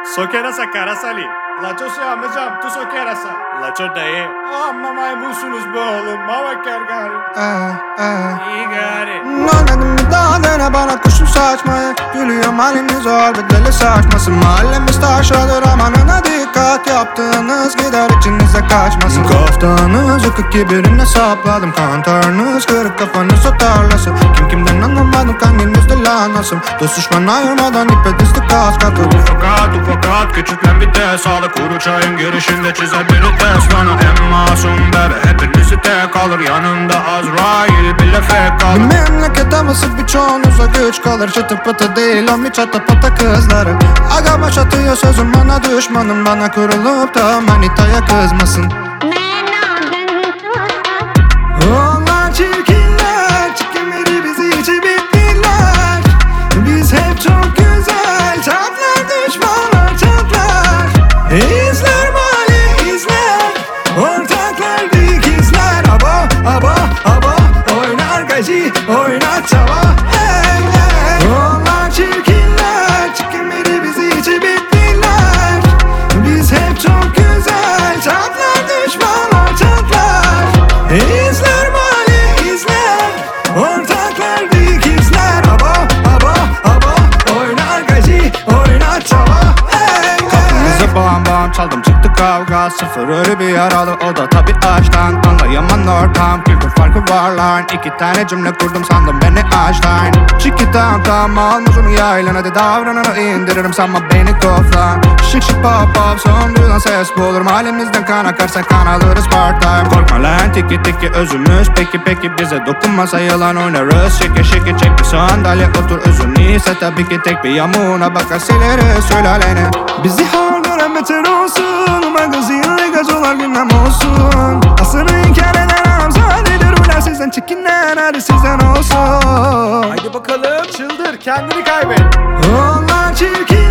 Sokerasa karasali. Laço amcam tu sokerasa. Laço dayı. Amma maymunsunuz be oğlum. Mavakar gari. İyi gari. Anladım bir daha dene bana kuşum saçmayı. Gülüyorum haliniz zor bir deli saçmasın. Mahallemiz taşradır amanına dikkat. Yaptığınız gider içinize kaçmasın. Kaftanız yıkık kibirine sapladım. Kantarınız kırık kafanız o tarlası. Kim kimden anlamadım kanginizde lanasım. Dost düşman ayırmadan ipe dizdik kas katı. Ufakat küçüklen bir de sağlık. Kuru çayın girişinde çizer biri test bana. En masum bebe hepinizi tek alır. Yanımda Azrail bile fek kalır. Memleket havası birçoğunuza güç kalır. Çıtı pıtı değil o mi çatı pata kızları. Agama çatıyor sözüm bana düşmanım. Bana kurulup da manitaya kızmasın. Onlar çirkinler, çirkinleri bizi içi bittiler. Biz hep çok güzel, çatlar düşmanlar çatlar. İzler mali izler, ortaklar dikizler. Abo abo abo, oynar gazi, oynar çava. Hey hey. Onlar çirkinler, çirkinleri bizi içi bittiler. Biz hep çok güzel, çatlar düşmanlar çatlar. İzler mali izler, ortaklar dikizler. Abo abo abo, oynar gazi, oynar çava. Hey hey. Kapımızı bam bam çaldım çıktı kavga. Sıfır ölü bir yaralı o da tabi açtan. Anlayamam ortam kültür farkı var lan. İki tane cümle kurdum sandım beni Einstein. Şiki tam almışım yaylan. Hadi davranını indiririm sanma beni koflan. Şık şık pop pop son duyulan ses bulurum. Halimizden kan akarsa kan alırız part time. Korkma lan tiki tiki özümüz. Peki bize dokunmasa yalan oynarız. Şeki çek bir sandalye otur özün iyiyse tabii ki tek bir yamuğuna bakar sileriz sülaleni. Bizi harbiden beter olsun. Magazinle gazolar gündem olsun. Asırı inkar eden hamzadedir. Ulan sizden çekinen hadi sizden olsun. Haydi bakalım çıldır kendini kaybet. Onlar çirkin